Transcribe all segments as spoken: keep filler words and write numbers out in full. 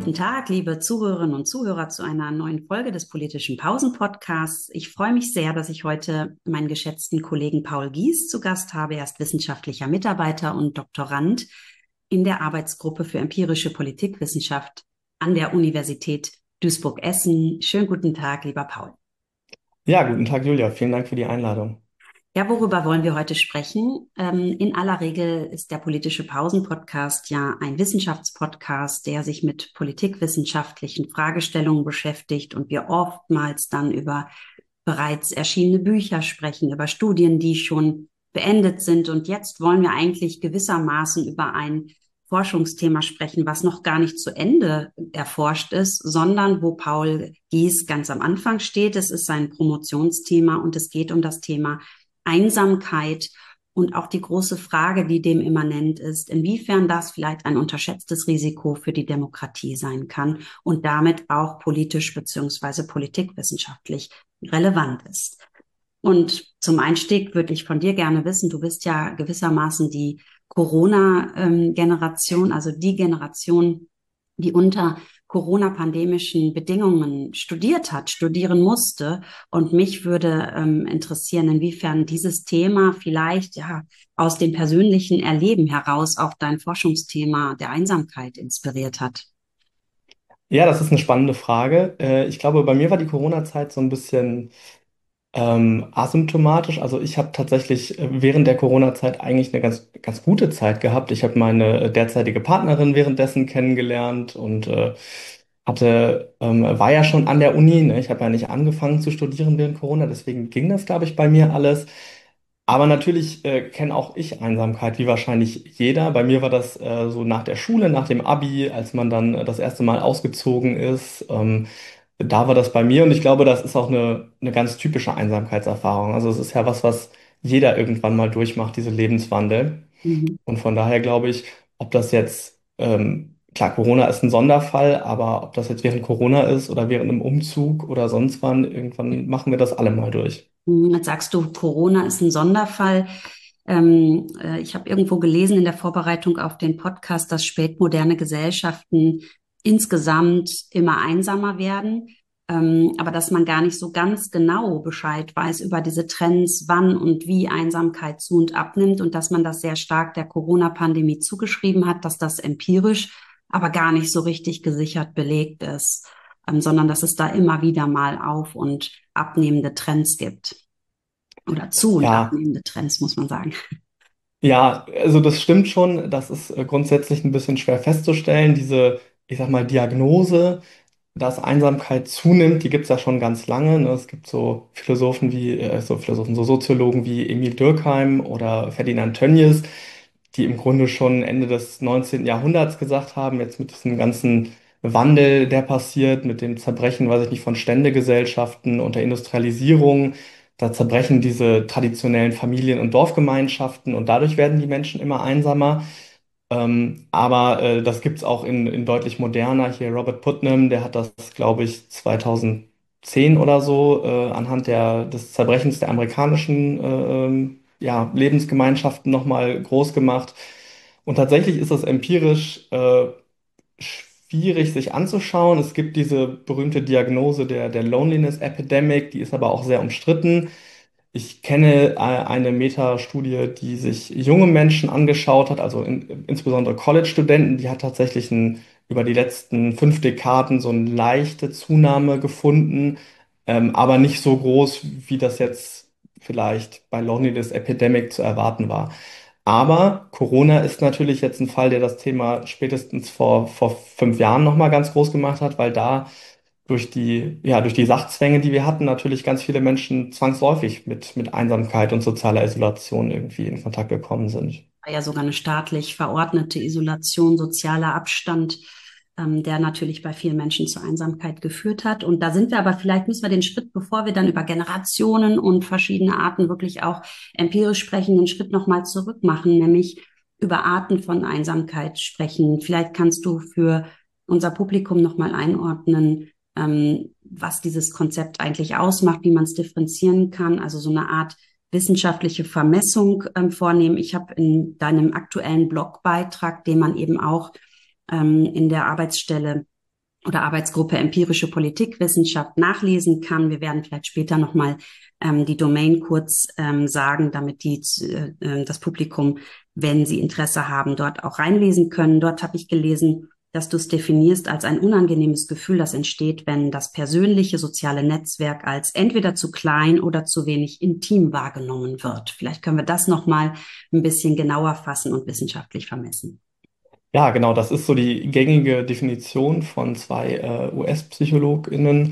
guten Tag, liebe Zuhörerinnen und Zuhörer, zu einer neuen Folge des Politischen Pausen-Podcasts. Ich freue mich sehr, dass ich heute meinen geschätzten Kollegen Paul Gies zu Gast habe. Er ist wissenschaftlicher Mitarbeiter und Doktorand in der Arbeitsgruppe für empirische Politikwissenschaft an der Universität Duisburg-Essen. Schönen guten Tag, lieber Paul. Ja, guten Tag, Julia. Vielen Dank für die Einladung. Ja, worüber wollen wir heute sprechen? Ähm, in aller Regel ist der Politische Pausen-Podcast ja ein Wissenschaftspodcast, der sich mit politikwissenschaftlichen Fragestellungen beschäftigt und wir oftmals dann über bereits erschienene Bücher sprechen, über Studien, die schon beendet sind. Und jetzt wollen wir eigentlich gewissermaßen über ein Forschungsthema sprechen, was noch gar nicht zu Ende erforscht ist, sondern wo Paul Gies ganz am Anfang steht. Es ist sein Promotionsthema und es geht um das Thema Einsamkeit und auch die große Frage, die dem immanent ist, inwiefern das vielleicht ein unterschätztes Risiko für die Demokratie sein kann und damit auch politisch beziehungsweise politikwissenschaftlich relevant ist. Und zum Einstieg würde ich von dir gerne wissen, du bist ja gewissermaßen die Corona-Generation, also die Generation, die unter Corona-pandemischen Bedingungen studiert hat, studieren musste. Und mich würde ähm, interessieren, inwiefern dieses Thema vielleicht ja aus dem persönlichen Erleben heraus auch dein Forschungsthema der Einsamkeit inspiriert hat. Ja, das ist eine spannende Frage. Äh, Ich glaube, bei mir war die Corona-Zeit so ein bisschen ähm, asymptomatisch. Also ich habe tatsächlich äh, während der Corona-Zeit eigentlich eine ganz, ganz gute Zeit gehabt. Ich habe meine äh, derzeitige Partnerin währenddessen kennengelernt und äh, hatte, ähm, war ja schon an der Uni. Ne? Ich habe ja nicht angefangen zu studieren während Corona, deswegen ging das, glaube ich, bei mir alles. Aber natürlich äh, kenne auch ich Einsamkeit, wie wahrscheinlich jeder. Bei mir war das äh, so nach der Schule, nach dem Abi, als man dann äh, das erste Mal ausgezogen ist. Ähm, da war das bei mir und ich glaube, das ist auch eine, eine ganz typische Einsamkeitserfahrung. Also es ist ja was, was jeder irgendwann mal durchmacht, diese Lebenswandel. Mhm. Und von daher glaube ich, ob das jetzt, ähm, klar, Corona ist ein Sonderfall, aber ob das jetzt während Corona ist oder während einem Umzug oder sonst wann, irgendwann machen wir das alle mal durch. Hm, Jetzt sagst du, Corona ist ein Sonderfall. Ähm, äh, ich habe irgendwo gelesen in der Vorbereitung auf den Podcast, dass spätmoderne Gesellschaften insgesamt immer einsamer werden, ähm, aber dass man gar nicht so ganz genau Bescheid weiß über diese Trends, wann und wie Einsamkeit zu und abnimmt und dass man das sehr stark der Corona-Pandemie zugeschrieben hat, dass das empirisch aber gar nicht so richtig gesichert belegt ist, ähm, sondern dass es da immer wieder mal auf und abnehmende Trends gibt. Oder zu und Ja. abnehmende Trends, muss man sagen. Ja, also das stimmt schon. Das ist äh, grundsätzlich ein bisschen schwer festzustellen. Diese, ich sag mal, Diagnose, dass Einsamkeit zunimmt, die gibt es ja schon ganz lange. Ne? Es gibt so Philosophen wie, äh, so Philosophen, so Soziologen wie Emil Durkheim oder Ferdinand Tönnies, die im Grunde schon Ende des neunzehnten. Jahrhunderts gesagt haben, jetzt mit diesem ganzen Wandel, der passiert, mit dem Zerbrechen, weiß ich nicht, von Ständegesellschaften und der Industrialisierung, da zerbrechen diese traditionellen Familien- und Dorfgemeinschaften und dadurch werden die Menschen immer einsamer. Ähm, aber äh, das gibt es auch in, in deutlich moderner. Hier Robert Putnam, der hat das, glaube ich, zweitausendzehn oder so äh, anhand der, des Zerbrechens der amerikanischen äh, ähm, ja, Lebensgemeinschaften nochmal groß gemacht. Und tatsächlich ist das empirisch äh, schwierig sich anzuschauen. Es gibt diese berühmte Diagnose der, der Loneliness Epidemic, die ist aber auch sehr umstritten. Ich kenne äh, eine Metastudie, die sich junge Menschen angeschaut hat, also in, insbesondere College-Studenten, die hat tatsächlich ein, über die letzten fünf Dekaden so eine leichte Zunahme gefunden, ähm, aber nicht so groß, wie das jetzt vielleicht bei Loneliness Epidemic zu erwarten war. Aber Corona ist natürlich jetzt ein Fall, der das Thema spätestens vor, vor fünf Jahren nochmal ganz groß gemacht hat, weil da durch die, ja, durch die Sachzwänge, die wir hatten, natürlich ganz viele Menschen zwangsläufig mit, mit Einsamkeit und sozialer Isolation irgendwie in Kontakt gekommen sind. War ja sogar eine staatlich verordnete Isolation, sozialer Abstand, ähm, der natürlich bei vielen Menschen zur Einsamkeit geführt hat. Und da sind wir aber, vielleicht müssen wir den Schritt, bevor wir dann über Generationen und verschiedene Arten wirklich auch empirisch sprechen, den Schritt nochmal zurück machen, nämlich über Arten von Einsamkeit sprechen. Vielleicht kannst du für unser Publikum nochmal einordnen, ähm, was dieses Konzept eigentlich ausmacht, wie man es differenzieren kann, also so eine Art wissenschaftliche Vermessung ähm, vornehmen. Ich habe in deinem aktuellen Blogbeitrag, den man eben auch ähm, in der Arbeitsstelle oder Arbeitsgruppe Empirische Politikwissenschaft nachlesen kann. Wir werden vielleicht später nochmal ähm, die Domain kurz ähm, sagen, damit die, äh, das Publikum, wenn sie Interesse haben, dort auch reinlesen können. Dort habe ich gelesen, dass du es definierst als ein unangenehmes Gefühl, das entsteht, wenn das persönliche soziale Netzwerk als entweder zu klein oder zu wenig intim wahrgenommen wird. Vielleicht können wir das nochmal ein bisschen genauer fassen und wissenschaftlich vermessen. Ja, genau, das ist so die gängige Definition von zwei äh, U S-PsychologInnen.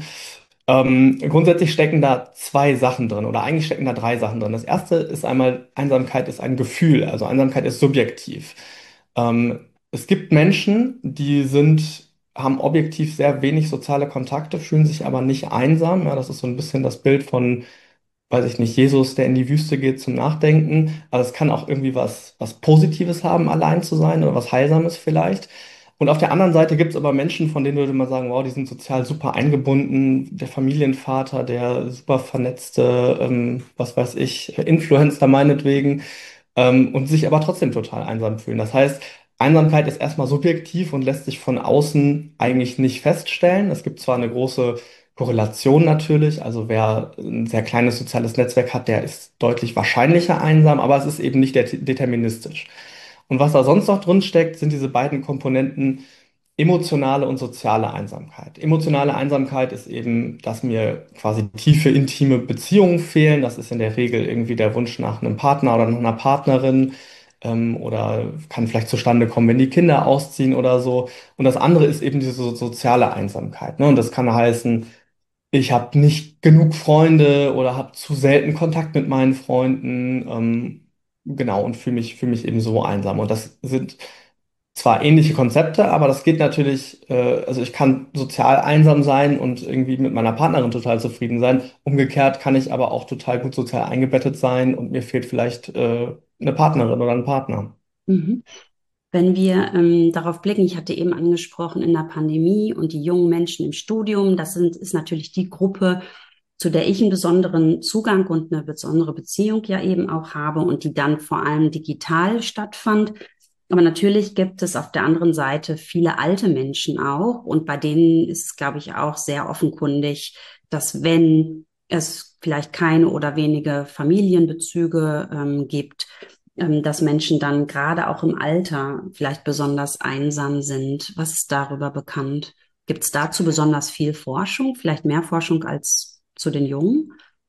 Ähm, grundsätzlich stecken da zwei Sachen drin oder eigentlich stecken da drei Sachen drin. Das erste ist einmal, Einsamkeit ist ein Gefühl, also Einsamkeit ist subjektiv. Ähm, Es gibt Menschen, die sind, haben objektiv sehr wenig soziale Kontakte, fühlen sich aber nicht einsam. Ja, das ist so ein bisschen das Bild von, weiß ich nicht, Jesus, der in die Wüste geht zum Nachdenken. Aber es kann auch irgendwie was, was Positives haben, allein zu sein oder was Heilsames vielleicht. Und auf der anderen Seite gibt es aber Menschen, von denen würde man sagen, wow, die sind sozial super eingebunden. Der Familienvater, der super vernetzte, ähm, was weiß ich, Influencer meinetwegen, ähm, und sich aber trotzdem total einsam fühlen. Das heißt, Einsamkeit ist erstmal subjektiv und lässt sich von außen eigentlich nicht feststellen. Es gibt zwar eine große Korrelation natürlich. Also wer ein sehr kleines soziales Netzwerk hat, der ist deutlich wahrscheinlicher einsam, aber es ist eben nicht det- deterministisch. Und was da sonst noch drin steckt, sind diese beiden Komponenten emotionale und soziale Einsamkeit. Emotionale Einsamkeit ist eben, dass mir quasi tiefe, intime Beziehungen fehlen. Das ist in der Regel irgendwie der Wunsch nach einem Partner oder nach einer Partnerin, ähm, oder kann vielleicht zustande kommen, wenn die Kinder ausziehen oder so. Und das andere ist eben diese so- soziale Einsamkeit. Ne? Und das kann heißen, ich habe nicht genug Freunde oder habe zu selten Kontakt mit meinen Freunden, ähm, genau, und fühle mich, fühle mich eben so einsam. Und das sind zwar ähnliche Konzepte, aber das geht natürlich, äh, also ich kann sozial einsam sein und irgendwie mit meiner Partnerin total zufrieden sein. Umgekehrt kann ich aber auch total gut sozial eingebettet sein und mir fehlt vielleicht äh, eine Partnerin oder ein Partner. Mhm. Wenn wir ähm, darauf blicken, ich hatte eben angesprochen in der Pandemie und die jungen Menschen im Studium, das sind, ist natürlich die Gruppe, zu der ich einen besonderen Zugang und eine besondere Beziehung ja eben auch habe und die dann vor allem digital stattfand. Aber natürlich gibt es auf der anderen Seite viele alte Menschen auch und bei denen ist es, glaube ich, auch sehr offenkundig, dass wenn es vielleicht keine oder wenige Familienbezüge ähm, gibt, ähm, dass Menschen dann gerade auch im Alter vielleicht besonders einsam sind. Was ist darüber bekannt? Gibt es dazu besonders viel Forschung, vielleicht mehr Forschung als zu den Jungen?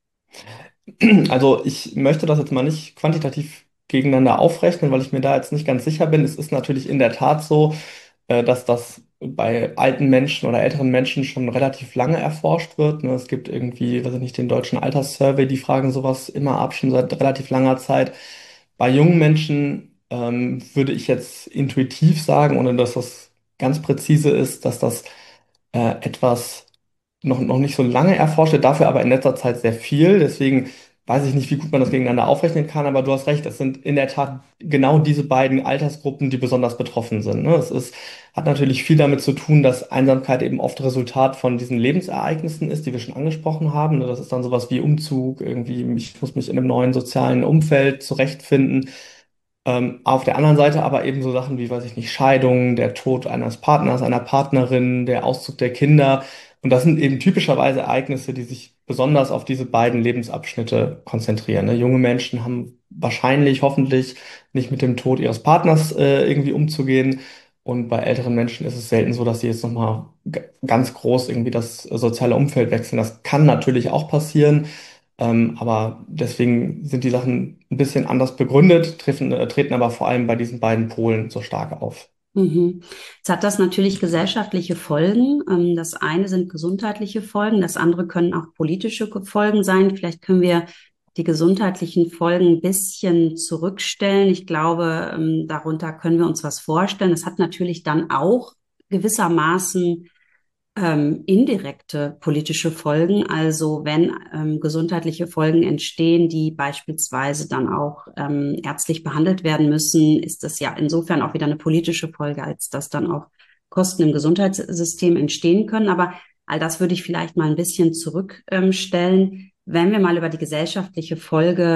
Also ich möchte das jetzt mal nicht quantitativ gegeneinander aufrechnen, weil ich mir da jetzt nicht ganz sicher bin. Es ist natürlich in der Tat so, äh, dass das bei alten Menschen oder älteren Menschen schon relativ lange erforscht wird. Ne? Es gibt irgendwie, weiß ich nicht, den deutschen Alterssurvey, die fragen sowas immer ab, schon seit relativ langer Zeit. Bei jungen Menschen ähm, würde ich jetzt intuitiv sagen, ohne dass das ganz präzise ist, dass das äh, etwas noch, noch nicht so lange erforscht wird, dafür aber in letzter Zeit sehr viel. Deswegen weiß ich nicht, wie gut man das gegeneinander aufrechnen kann, aber du hast recht, es sind in der Tat genau diese beiden Altersgruppen, die besonders betroffen sind. Ne? Es ist, hat natürlich viel damit zu tun, dass Einsamkeit eben oft Resultat von diesen Lebensereignissen ist, die wir schon angesprochen haben. Ne? Das ist dann sowas wie Umzug, irgendwie, ich muss mich in einem neuen sozialen Umfeld zurechtfinden. Ähm, auf der anderen Seite aber eben so Sachen wie, weiß ich nicht, Scheidung, der Tod eines Partners, einer Partnerin, der Auszug der Kinder. Und das sind eben typischerweise Ereignisse, die sich besonders auf diese beiden Lebensabschnitte konzentrieren. Ne? Junge Menschen haben wahrscheinlich, hoffentlich nicht mit dem Tod ihres Partners äh, irgendwie umzugehen. Und bei älteren Menschen ist es selten so, dass sie jetzt nochmal ganz groß irgendwie das soziale Umfeld wechseln. Das kann natürlich auch passieren. Ähm, aber deswegen sind die Sachen ein bisschen anders begründet, treffen, äh, treten aber vor allem bei diesen beiden Polen so stark auf. Mhm. Jetzt hat das natürlich gesellschaftliche Folgen. Ähm, Das eine sind gesundheitliche Folgen, das andere können auch politische Folgen sein. Vielleicht können wir die gesundheitlichen Folgen ein bisschen zurückstellen. Ich glaube, ähm, darunter können wir uns was vorstellen. Es hat natürlich dann auch gewissermaßen ähm, indirekte politische Folgen, also wenn ähm, gesundheitliche Folgen entstehen, die beispielsweise dann auch ähm, ärztlich behandelt werden müssen, ist das ja insofern auch wieder eine politische Folge, als dass dann auch Kosten im Gesundheitssystem entstehen können. Aber all das würde ich vielleicht mal ein bisschen zurückstellen. Ähm, wenn wir mal über die gesellschaftliche Folge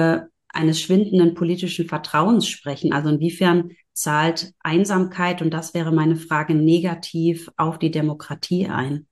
eines schwindenden politischen Vertrauens sprechen. Also inwiefern zahlt Einsamkeit, und das wäre meine Frage, negativ auf die Demokratie ein?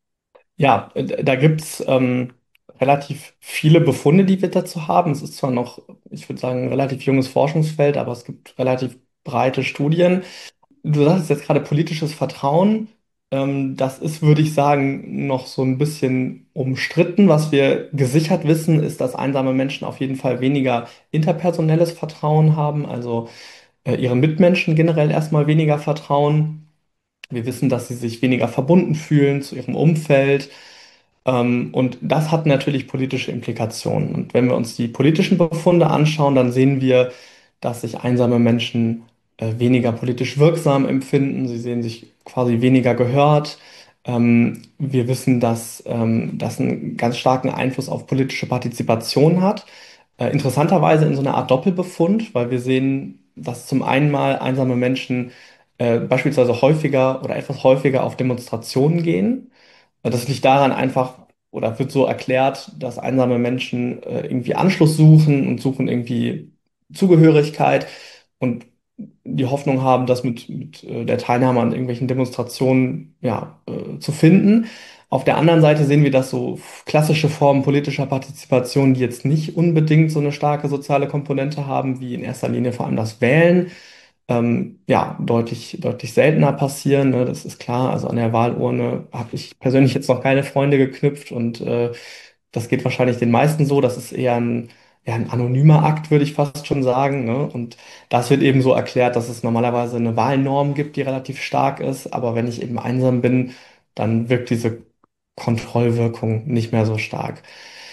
Ja, äh, da gibt's ähm, relativ viele Befunde, die wir dazu haben. Es ist zwar noch, ich würde sagen, ein relativ junges Forschungsfeld, aber es gibt relativ breite Studien. Du sagst jetzt gerade politisches Vertrauen. Ähm, das ist, würde ich sagen, noch so ein bisschen umstritten. Was wir gesichert wissen, ist, dass einsame Menschen auf jeden Fall weniger interpersonelles Vertrauen haben, also äh, ihren Mitmenschen generell erstmal weniger vertrauen. Wir wissen, dass sie sich weniger verbunden fühlen zu ihrem Umfeld. Ähm, und das hat natürlich politische Implikationen. Und wenn wir uns die politischen Befunde anschauen, dann sehen wir, dass sich einsame Menschen äh, weniger politisch wirksam empfinden. Sie sehen sich quasi weniger gehört. Ähm, wir wissen, dass ähm, das einen ganz starken Einfluss auf politische Partizipation hat. Äh, interessanterweise in so einer Art Doppelbefund, weil wir sehen, dass zum einen mal einsame Menschen äh, beispielsweise häufiger oder etwas häufiger auf Demonstrationen gehen. Das liegt daran einfach, oder wird so erklärt, dass einsame Menschen äh, irgendwie Anschluss suchen und suchen irgendwie Zugehörigkeit und die Hoffnung haben, das mit, mit äh, der Teilnahme an irgendwelchen Demonstrationen ja, äh, zu finden. Auf der anderen Seite sehen wir, dass so klassische Formen politischer Partizipation, die jetzt nicht unbedingt so eine starke soziale Komponente haben, wie in erster Linie vor allem das Wählen, ähm, ja, deutlich, deutlich seltener passieren. Ne? Das ist klar. Also an der Wahlurne habe ich persönlich jetzt noch keine Freunde geknüpft und äh, das geht wahrscheinlich den meisten so. Das ist eher ein, ja, ein anonymer Akt, würde ich fast schon sagen. Ne? Und das wird eben so erklärt, dass es normalerweise eine Wahlnorm gibt, die relativ stark ist. Aber wenn ich eben einsam bin, dann wirkt diese Kontrollwirkung nicht mehr so stark.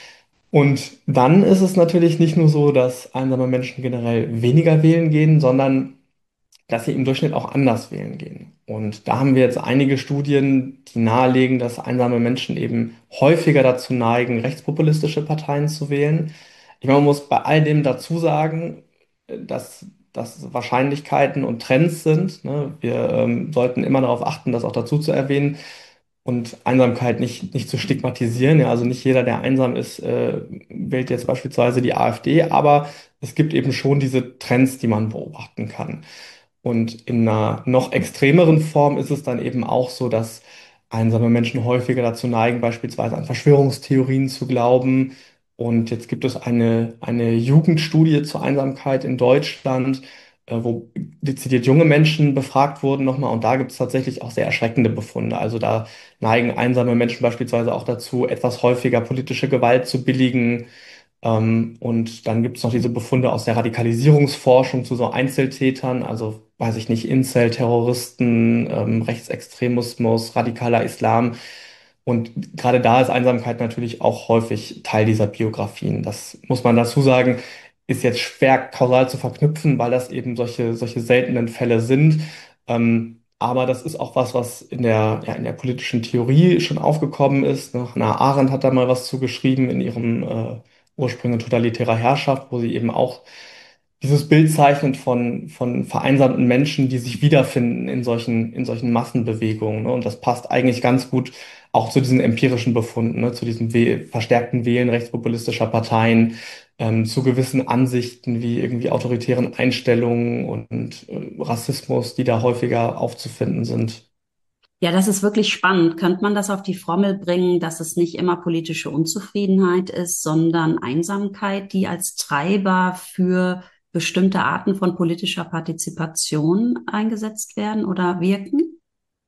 Und dann ist es natürlich nicht nur so, dass einsame Menschen generell weniger wählen gehen, sondern dass sie im Durchschnitt auch anders wählen gehen. Und da haben wir jetzt einige Studien, die nahelegen, dass einsame Menschen eben häufiger dazu neigen, rechtspopulistische Parteien zu wählen. Ich meine, man muss bei all dem dazu sagen, dass das Wahrscheinlichkeiten und Trends sind. Ne? Wir ähm, sollten immer darauf achten, das auch dazu zu erwähnen und Einsamkeit nicht, nicht zu stigmatisieren. Ja, also nicht jeder, der einsam ist, äh, wählt jetzt beispielsweise die AfD, aber es gibt eben schon diese Trends, die man beobachten kann. Und in einer noch extremeren Form ist es dann eben auch so, dass einsame Menschen häufiger dazu neigen, beispielsweise an Verschwörungstheorien zu glauben. Und jetzt gibt es eine, eine Jugendstudie zur Einsamkeit in Deutschland, äh, wo dezidiert junge Menschen befragt wurden nochmal. Und da gibt es tatsächlich auch sehr erschreckende Befunde. Also da neigen einsame Menschen beispielsweise auch dazu, etwas häufiger politische Gewalt zu billigen. Ähm, und dann gibt es noch diese Befunde aus der Radikalisierungsforschung zu so Einzeltätern, also weiß ich nicht, Incel, Terroristen, ähm, Rechtsextremismus, radikaler Islam. Und gerade da ist Einsamkeit natürlich auch häufig Teil dieser Biografien. Das muss man dazu sagen, ist jetzt schwer kausal zu verknüpfen, weil das eben solche, solche seltenen Fälle sind. Ähm, aber das ist auch was, was in der, ja, in der politischen Theorie schon aufgekommen ist. Ne? Hannah Arendt hat da mal was zugeschrieben in ihrem äh, Ursprünge totalitärer Herrschaft, wo sie eben auch dieses Bild zeichnet von, von vereinsamten Menschen, die sich wiederfinden in solchen, in solchen Massenbewegungen. Ne? Und das passt eigentlich ganz gut auch zu diesen empirischen Befunden, ne? Zu diesem We verstärkten Wählen rechtspopulistischer Parteien, ähm, zu gewissen Ansichten wie irgendwie autoritären Einstellungen und äh, Rassismus, die da häufiger aufzufinden sind. Ja, das ist wirklich spannend. Könnte man das auf die Formel bringen, dass es nicht immer politische Unzufriedenheit ist, sondern Einsamkeit, die als Treiber für bestimmte Arten von politischer Partizipation eingesetzt werden oder wirken?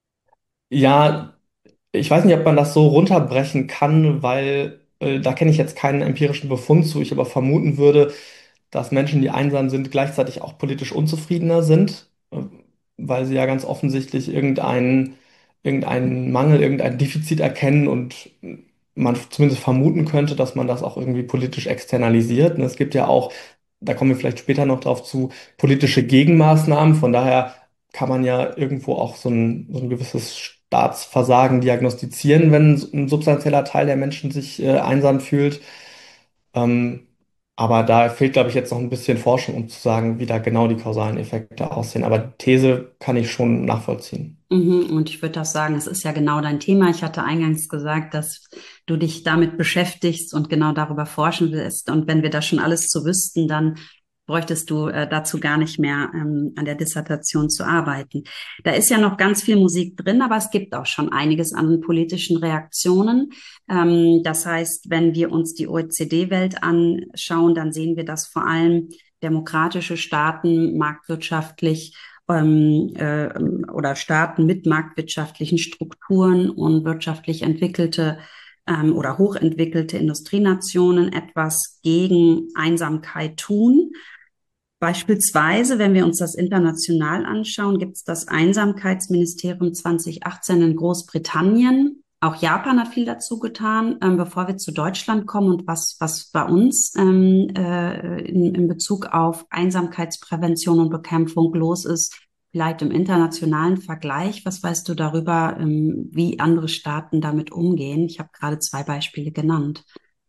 Ja, ich weiß nicht, ob man das so runterbrechen kann, weil äh, da kenne ich jetzt keinen empirischen Befund zu. Ich aber vermuten würde, dass Menschen, die einsam sind, gleichzeitig auch politisch unzufriedener sind, äh, weil sie ja ganz offensichtlich irgendeinen, irgendeinen Mangel, irgendein Defizit erkennen und man zumindest vermuten könnte, dass man das auch irgendwie politisch externalisiert. Und es gibt ja auch, da kommen wir vielleicht später noch drauf zu, politische Gegenmaßnahmen. Von daher kann man ja irgendwo auch so ein, so ein gewisses Staatsversagen diagnostizieren, wenn ein substanzieller Teil der Menschen sich äh, einsam fühlt. Ähm, Aber da fehlt, glaube ich, jetzt noch ein bisschen Forschung, um zu sagen, wie da genau die kausalen Effekte aussehen. Aber die These kann ich schon nachvollziehen. Mhm, und ich würde auch sagen, es ist ja genau dein Thema. Ich hatte eingangs gesagt, dass du dich damit beschäftigst und genau darüber forschen willst. Und wenn wir das schon alles zu wüssten, dann bräuchtest du äh, dazu gar nicht mehr ähm, an der Dissertation zu arbeiten. Da ist ja noch ganz viel Musik drin, aber es gibt auch schon einiges an politischen Reaktionen. Ähm, das heißt, wenn wir uns die O E C D-Welt anschauen, dann sehen wir, dass vor allem demokratische Staaten marktwirtschaftlich ähm, äh, oder Staaten mit marktwirtschaftlichen Strukturen und wirtschaftlich entwickelte ähm, oder hochentwickelte Industrienationen etwas gegen Einsamkeit tun. Beispielsweise, wenn wir uns das international anschauen, gibt es das Einsamkeitsministerium zwanzig achtzehn in Großbritannien. Auch Japan hat viel dazu getan. Ähm, bevor wir zu Deutschland kommen und was, was bei uns ähm, äh, in, in Bezug auf Einsamkeitsprävention und Bekämpfung los ist, vielleicht im internationalen Vergleich. Was weißt du darüber, ähm, wie andere Staaten damit umgehen? Ich habe gerade zwei Beispiele genannt.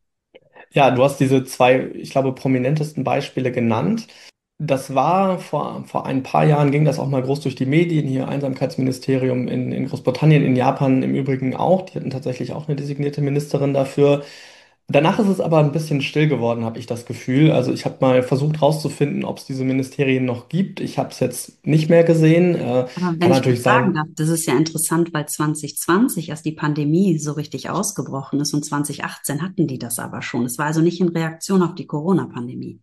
Ja, du hast diese zwei, ich glaube, prominentesten Beispiele genannt. Das war vor, vor ein paar Jahren, ging das auch mal groß durch die Medien, hier Einsamkeitsministerium in, in Großbritannien, in Japan im Übrigen auch. Die hatten tatsächlich auch eine designierte Ministerin dafür. Danach ist es aber ein bisschen still geworden, habe ich das Gefühl. Also ich habe mal versucht rauszufinden, ob es diese Ministerien noch gibt. Ich habe es jetzt nicht mehr gesehen. Äh, Aber kann wenn ich natürlich das sagen darf, sein. das ist ja interessant, weil zwanzig zwanzig erst die Pandemie so richtig ausgebrochen ist und zwanzig achtzehn hatten die das aber schon. Es war also nicht in Reaktion auf die Corona-Pandemie.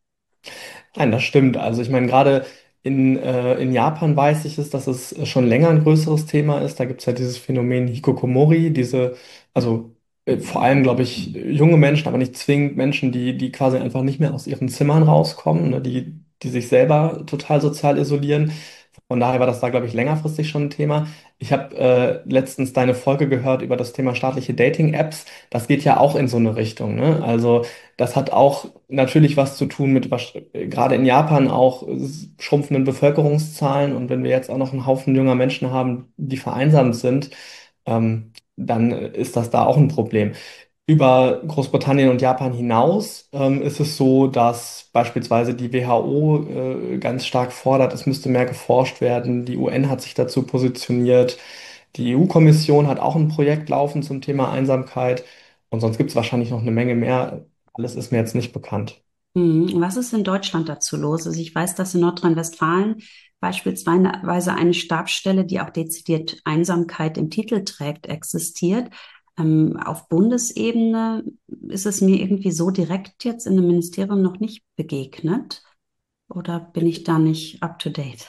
Nein, das stimmt. Also ich meine, gerade in, äh, in Japan weiß ich es, dass es schon länger ein größeres Thema ist. Da gibt es ja dieses Phänomen Hikikomori, diese, also äh, vor allem, glaube ich, junge Menschen, aber nicht zwingend Menschen, die, die quasi einfach nicht mehr aus ihren Zimmern rauskommen, ne, die, die sich selber total sozial isolieren. Von daher war das da, glaube ich, längerfristig schon ein Thema. Ich habe äh, letztens deine Folge gehört über das Thema staatliche Dating-Apps. Das geht ja auch in so eine Richtung, ne? Also das hat auch natürlich was zu tun mit, was, äh, gerade in Japan auch äh, schrumpfenden Bevölkerungszahlen. Und wenn wir jetzt auch noch einen Haufen junger Menschen haben, die vereinsamt sind, ähm, dann äh, ist das da auch ein Problem. Über Großbritannien und Japan hinaus ähm, ist es so, dass beispielsweise die W H O äh, ganz stark fordert, es müsste mehr geforscht werden. Die U N hat sich dazu positioniert. Die E U-Kommission hat auch ein Projekt laufen zum Thema Einsamkeit. Und sonst gibt es wahrscheinlich noch eine Menge mehr. Alles ist mir jetzt nicht bekannt. Hm, was ist in Deutschland dazu los? Also ich weiß, dass in Nordrhein-Westfalen beispielsweise eine Stabsstelle, die auch dezidiert Einsamkeit im Titel trägt, existiert. Ähm, auf Bundesebene ist es mir irgendwie so direkt jetzt in dem Ministerium noch nicht begegnet. Oder bin ich da nicht up to date?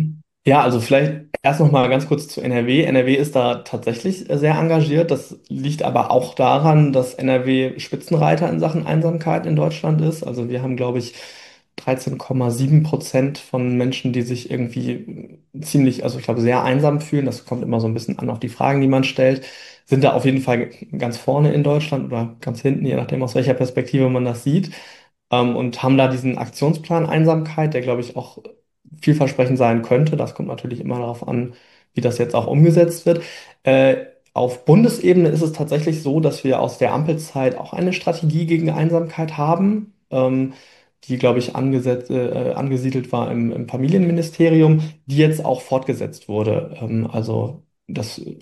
Ja, also vielleicht erst noch mal ganz kurz zu N R W. N R W ist da tatsächlich äh, sehr engagiert. Das liegt aber auch daran, dass N R W Spitzenreiter in Sachen Einsamkeit in Deutschland ist. Also wir haben, glaube ich, dreizehn Komma sieben Prozent von Menschen, die sich irgendwie ziemlich, also ich glaube, sehr einsam fühlen. Das kommt immer so ein bisschen an auf die Fragen, die man stellt. Sind da auf jeden Fall ganz vorne in Deutschland oder ganz hinten, je nachdem, aus welcher Perspektive man das sieht. Ähm, und haben da diesen Aktionsplan Einsamkeit, der, glaube ich, auch vielversprechend sein könnte. Das kommt natürlich immer darauf an, wie das jetzt auch umgesetzt wird. Äh, auf Bundesebene ist es tatsächlich so, dass wir aus der Ampelzeit auch eine Strategie gegen Einsamkeit haben, ähm, die, glaube ich, angesetzt, äh, angesiedelt war im, im Familienministerium, die jetzt auch fortgesetzt wurde. Ähm, also das, äh,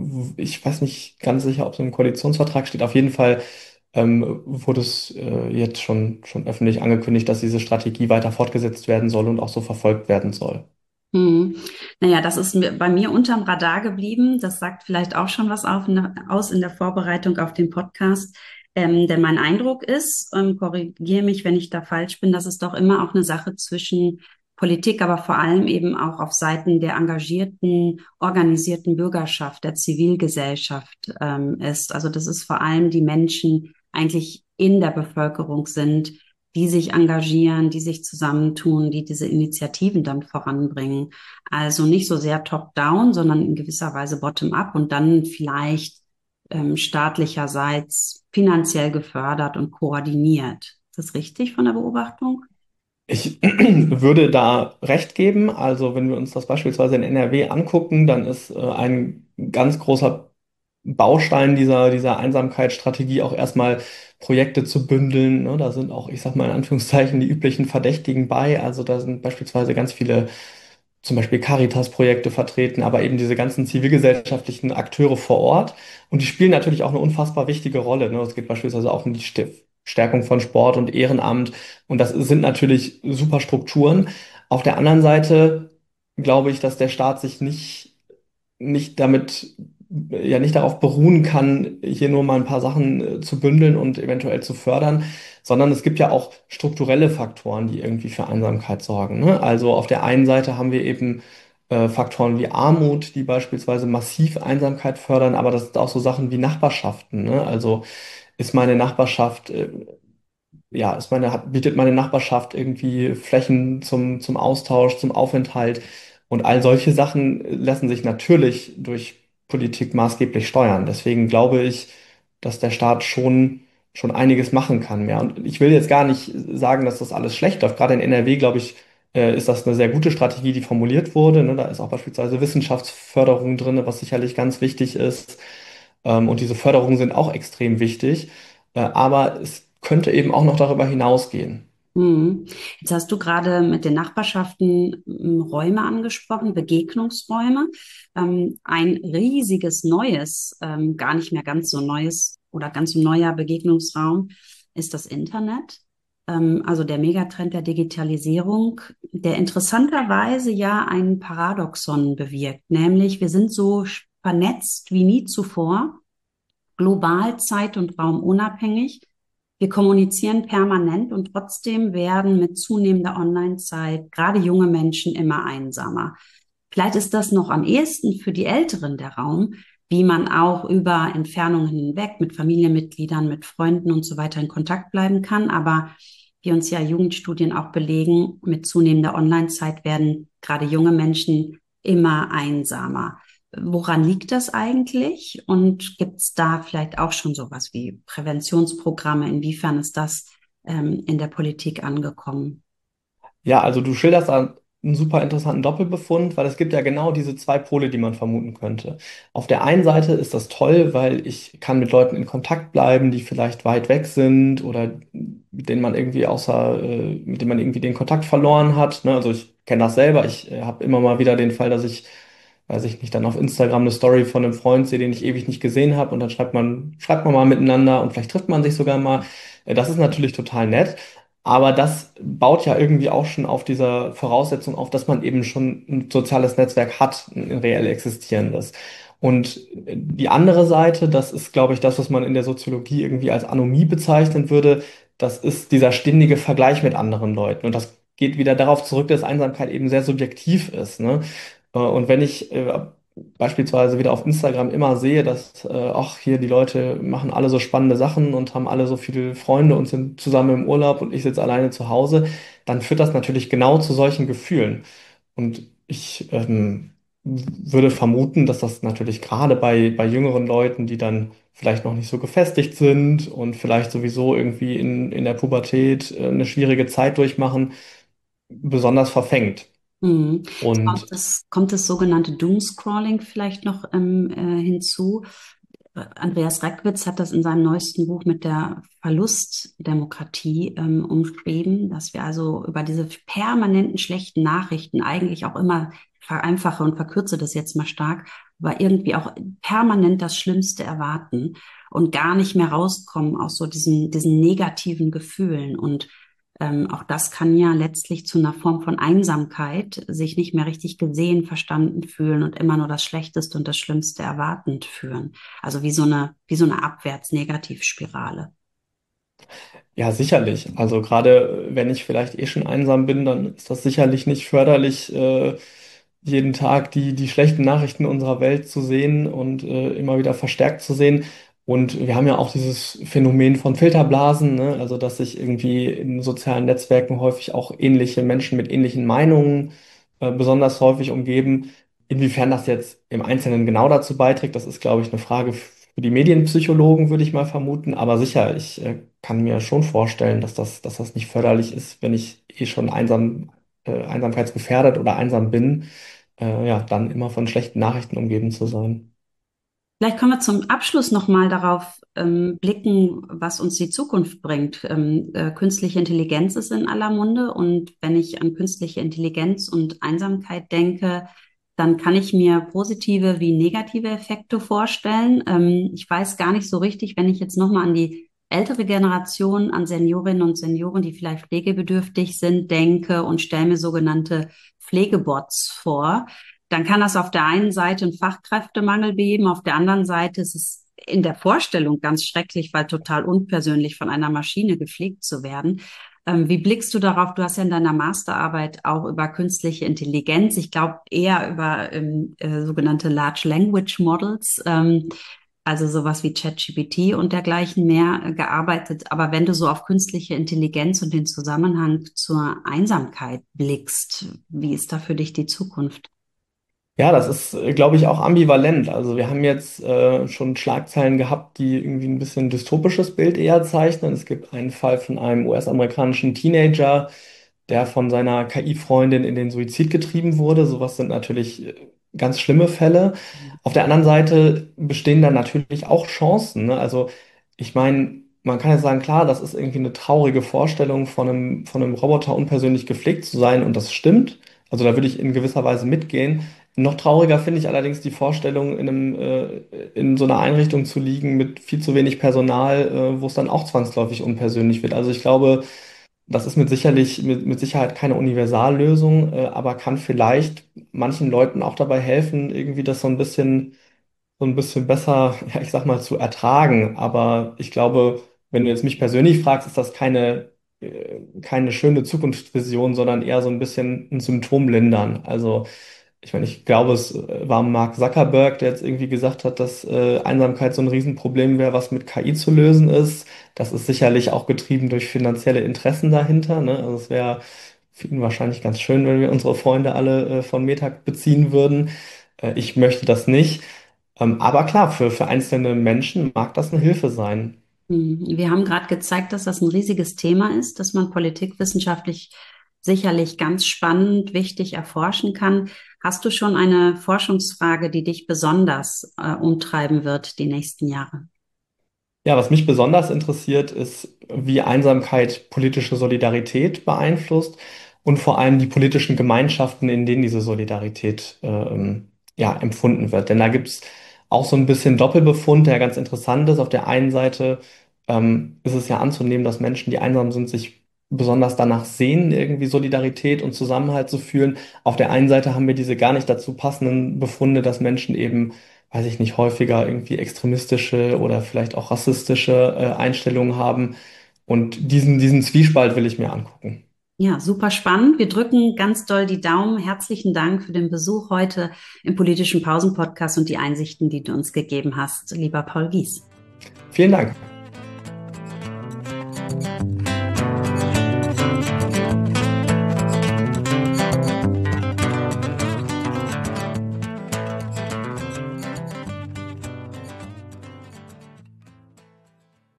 ich weiß nicht ganz sicher, ob es im Koalitionsvertrag steht. Auf jeden Fall ähm, wurde es äh, jetzt schon, schon öffentlich angekündigt, dass diese Strategie weiter fortgesetzt werden soll und auch so verfolgt werden soll. Hm. Naja, das ist mir, bei mir unterm Radar geblieben. Das sagt vielleicht auch schon was auf, in der- aus in der Vorbereitung auf den Podcast. Ähm, denn mein Eindruck ist, ähm, korrigiere mich, wenn ich da falsch bin, dass es doch immer auch eine Sache zwischen Politik, aber vor allem eben auch auf Seiten der engagierten, organisierten Bürgerschaft, der Zivilgesellschaft ähm, ist. Also dass es vor allem die Menschen eigentlich in der Bevölkerung sind, die sich engagieren, die sich zusammentun, die diese Initiativen dann voranbringen. Also nicht so sehr top-down, sondern in gewisser Weise bottom-up und dann vielleicht ähm, staatlicherseits finanziell gefördert und koordiniert. Ist das richtig von der Beobachtung? Ich würde da recht geben. Also wenn wir uns das beispielsweise in N R W angucken, dann ist äh, ein ganz großer Baustein dieser, dieser Einsamkeitsstrategie auch erstmal Projekte zu bündeln. Ne? Da sind auch, ich sag mal in Anführungszeichen, die üblichen Verdächtigen bei. Also da sind beispielsweise ganz viele, zum Beispiel Caritas-Projekte vertreten, aber eben diese ganzen zivilgesellschaftlichen Akteure vor Ort. Und die spielen natürlich auch eine unfassbar wichtige Rolle. Ne? Es geht beispielsweise auch um die St- Stärkung von Sport und Ehrenamt. Und das sind natürlich super Strukturen. Auf der anderen Seite glaube ich, dass der Staat sich nicht nicht damit, ja nicht darauf beruhen kann, hier nur mal ein paar Sachen äh, zu bündeln und eventuell zu fördern, sondern es gibt ja auch strukturelle Faktoren, die irgendwie für Einsamkeit sorgen. Ne? Also auf der einen Seite haben wir eben äh, Faktoren wie Armut, die beispielsweise massiv Einsamkeit fördern, aber das sind auch so Sachen wie Nachbarschaften. Ne? Also ist meine Nachbarschaft äh, ja, ist meine, hat- bietet meine Nachbarschaft irgendwie Flächen zum, zum Austausch, zum Aufenthalt. Und all solche Sachen lassen sich natürlich durch Politik maßgeblich steuern. Deswegen glaube ich, dass der Staat schon, schon einiges machen kann mehr. Und ich will jetzt gar nicht sagen, dass das alles schlecht läuft. Gerade in N R W, glaube ich, äh, ist das eine sehr gute Strategie, die formuliert wurde. Ne? Da ist auch beispielsweise Wissenschaftsförderung drin, was sicherlich ganz wichtig ist. Ähm, und diese Förderungen sind auch extrem wichtig. Äh, aber es könnte eben auch noch darüber hinausgehen. Mhm. Jetzt hast du gerade mit den Nachbarschaften ähm, Räume angesprochen, Begegnungsräume. Ähm, ein riesiges neues, ähm, gar nicht mehr ganz so neues oder ganz so neuer Begegnungsraum ist das Internet. Ähm, also der Megatrend der Digitalisierung, der interessanterweise ja ein Paradoxon bewirkt, nämlich wir sind so vernetzt wie nie zuvor, global, zeit- und raumunabhängig. Wir kommunizieren permanent und trotzdem werden mit zunehmender Online-Zeit gerade junge Menschen immer einsamer. Vielleicht ist das noch am ehesten für die Älteren der Raum, wie man auch über Entfernungen hinweg mit Familienmitgliedern, mit Freunden und so weiter in Kontakt bleiben kann. Aber wie uns ja Jugendstudien auch belegen, mit zunehmender Online-Zeit werden gerade junge Menschen immer einsamer. Woran liegt das eigentlich? Und gibt es da vielleicht auch schon sowas wie Präventionsprogramme? Inwiefern ist das ähm, in der Politik angekommen? Ja, also du schilderst da einen super interessanten Doppelbefund, weil es gibt ja genau diese zwei Pole, die man vermuten könnte. Auf der einen Seite ist das toll, weil ich kann mit Leuten in Kontakt bleiben, die vielleicht weit weg sind oder mit denen man irgendwie außer, äh, mit denen man irgendwie den Kontakt verloren hat. Ne? Also ich kenne das selber. Ich äh, habe immer mal wieder den Fall, dass ich, weiß ich nicht, dann auf Instagram eine Story von einem Freund sehe, den ich ewig nicht gesehen habe und dann schreibt man, schreibt man mal miteinander und vielleicht trifft man sich sogar mal. Äh, Das ist natürlich total nett. Aber das baut ja irgendwie auch schon auf dieser Voraussetzung auf, dass man eben schon ein soziales Netzwerk hat, ein reell existierendes. Und die andere Seite, das ist, glaube ich, das, was man in der Soziologie irgendwie als Anomie bezeichnen würde, das ist dieser ständige Vergleich mit anderen Leuten. Und das geht wieder darauf zurück, dass Einsamkeit eben sehr subjektiv ist, ne? Äh, Und wenn ich äh, beispielsweise wieder auf Instagram immer sehe, dass, äh, ach, hier die Leute machen alle so spannende Sachen und haben alle so viele Freunde und sind zusammen im Urlaub und ich sitze alleine zu Hause, dann führt das natürlich genau zu solchen Gefühlen. Und ich ähm, würde vermuten, dass das natürlich gerade bei, bei jüngeren Leuten, die dann vielleicht noch nicht so gefestigt sind und vielleicht sowieso irgendwie in, in der Pubertät äh, eine schwierige Zeit durchmachen, besonders verfängt. Mhm. Jetzt kommt Und das, kommt das sogenannte Doomscrolling vielleicht noch ähm, äh, hinzu. Äh, Andreas Reckwitz hat das in seinem neuesten Buch mit der Verlustdemokratie ähm, umschrieben, dass wir also über diese permanenten schlechten Nachrichten eigentlich auch immer, ich vereinfache und verkürze das jetzt mal stark, aber irgendwie auch permanent das Schlimmste erwarten und gar nicht mehr rauskommen aus so diesen, diesen negativen Gefühlen. Und ähm, auch das kann ja letztlich zu einer Form von Einsamkeit, sich nicht mehr richtig gesehen, verstanden fühlen und immer nur das Schlechteste und das Schlimmste erwartend führen. Also wie so eine, wie so eine Abwärts-Negativspirale. ja, sicherlich. Also gerade äh, wenn ich vielleicht eh schon einsam bin, dann ist das sicherlich nicht förderlich, äh, jeden Tag die, die schlechten Nachrichten unserer Welt zu sehen und äh, immer wieder verstärkt zu sehen. Und wir haben ja auch dieses Phänomen von Filterblasen, ne? Also dass sich irgendwie in sozialen Netzwerken häufig auch ähnliche Menschen mit ähnlichen Meinungen äh, besonders häufig umgeben. Inwiefern das jetzt im Einzelnen genau dazu beiträgt, das ist, glaube ich, eine Frage für die Medienpsychologen, würde ich mal vermuten. Aber sicher, ich äh, kann mir schon vorstellen, dass das, dass das nicht förderlich ist, wenn ich eh schon einsam, äh, einsamkeitsgefährdet oder einsam bin, äh, ja, dann immer von schlechten Nachrichten umgeben zu sein. Vielleicht können wir zum Abschluss nochmal darauf ähm, blicken, was uns die Zukunft bringt. Ähm, äh, künstliche Intelligenz ist in aller Munde und wenn ich an künstliche Intelligenz und Einsamkeit denke, dann kann ich mir positive wie negative Effekte vorstellen. Ähm, ich weiß gar nicht so richtig, wenn ich jetzt nochmal an die ältere Generation, an Seniorinnen und Senioren, die vielleicht pflegebedürftig sind, denke und stelle mir sogenannte Pflegebots vor, dann kann das auf der einen Seite einen Fachkräftemangel beheben, auf der anderen Seite ist es in der Vorstellung ganz schrecklich, weil total unpersönlich von einer Maschine gepflegt zu werden. Ähm, wie blickst du darauf? Du hast ja in deiner Masterarbeit auch über künstliche Intelligenz, ich glaube eher über ähm, äh, sogenannte Large Language Models, ähm, also sowas wie ChatGPT und dergleichen mehr äh, gearbeitet. Aber wenn du so auf künstliche Intelligenz und den Zusammenhang zur Einsamkeit blickst, wie ist da für dich die Zukunft? Ja, das ist, äh, glaube ich, auch ambivalent. Also wir haben jetzt äh, schon Schlagzeilen gehabt, die irgendwie ein bisschen dystopisches Bild eher zeichnen. Es gibt einen Fall von einem U S-amerikanischen Teenager, der von seiner K I-Freundin in den Suizid getrieben wurde. Sowas sind natürlich äh, ganz schlimme Fälle. Auf der anderen Seite bestehen da natürlich auch Chancen, ne? Also ich meine, man kann ja sagen, klar, das ist irgendwie eine traurige Vorstellung, von einem, von einem Roboter unpersönlich gepflegt zu sein und das stimmt. Also da würde ich in gewisser Weise mitgehen. Noch trauriger finde ich allerdings die Vorstellung, in einem, äh, in so einer Einrichtung zu liegen mit viel zu wenig Personal, äh, wo es dann auch zwangsläufig unpersönlich wird. Also ich glaube, das ist mit sicherlich, mit, mit Sicherheit keine Universallösung, äh, aber kann vielleicht manchen Leuten auch dabei helfen, irgendwie das so ein bisschen so ein bisschen besser, ja, ich sag mal, zu ertragen. Aber ich glaube, wenn du jetzt mich persönlich fragst, ist das keine, äh, keine schöne Zukunftsvision, sondern eher so ein bisschen ein Symptom lindern. Also, ich meine, ich glaube, es äh, war Mark Zuckerberg, der jetzt irgendwie gesagt hat, dass äh, Einsamkeit so ein Riesenproblem wäre, was mit K I zu lösen ist. Das ist sicherlich auch getrieben durch finanzielle Interessen dahinter, ne? Also es wäre für ihn wahrscheinlich ganz schön, wenn wir unsere Freunde alle äh, von Meta beziehen würden. Äh, ich möchte das nicht. Ähm, aber klar, für, für einzelne Menschen mag das eine Hilfe sein. Hm, Wir haben gerade gezeigt, dass das ein riesiges Thema ist, dass man politikwissenschaftlich sicherlich ganz spannend, wichtig erforschen kann. Hast du schon eine Forschungsfrage, die dich besonders äh, umtreiben wird die nächsten Jahre? Ja, was mich besonders interessiert, ist, wie Einsamkeit politische Solidarität beeinflusst und vor allem die politischen Gemeinschaften, in denen diese Solidarität ähm, ja, empfunden wird. Denn da gibt es auch so ein bisschen Doppelbefund, der ganz interessant ist. Auf der einen Seite ähm, ist es ja anzunehmen, dass Menschen, die einsam sind, sich besonders danach sehen, irgendwie Solidarität und Zusammenhalt zu fühlen. Auf der einen Seite haben wir diese gar nicht dazu passenden Befunde, dass Menschen eben, weiß ich nicht, häufiger irgendwie extremistische oder vielleicht auch rassistische äh, Einstellungen haben. Und diesen, diesen Zwiespalt will ich mir angucken. Ja, super spannend. Wir drücken ganz doll die Daumen. Herzlichen Dank für den Besuch heute im politischen Pausen-Podcast und die Einsichten, die du uns gegeben hast, lieber Paul Gies. Vielen Dank.